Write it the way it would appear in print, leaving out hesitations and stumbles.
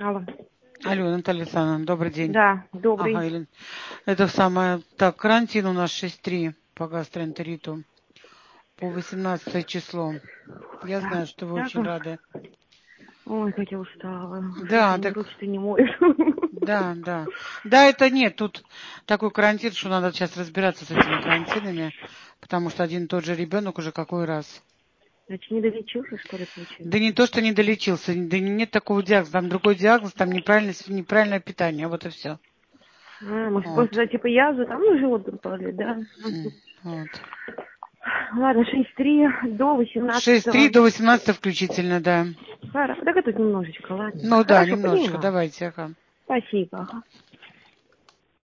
Алло. Алло, Наталья Александровна, добрый день. Да, добрый. Ага, Елена. Это самое. Так, карантин у нас 6.3 по гастроэнтериту по 18 число. Я Так, знаю, что вы так. очень рады. Ой, как я устала. Да, Слушай, так, руки-то не моешь. да, да. Да, это нет, тут такой карантин, что надо сейчас разбираться с этими карантинами, потому что один и тот же ребенок уже какой раз. Значит, не долечился, что ли, получается? Да не то, что не долечился, да нет такого диагноза, там другой диагноз, там неправильное питание, вот и все. Может, Вот. просто типа язвы, там, ну, живот болит, да? Вот. Ладно, 6-3 до 6.3 18-го. до 18 включительно, да. Хорошо, так это немножечко, ладно. Ну да, Хорошо, немножечко, поняла. давайте, ага. Спасибо. Ага.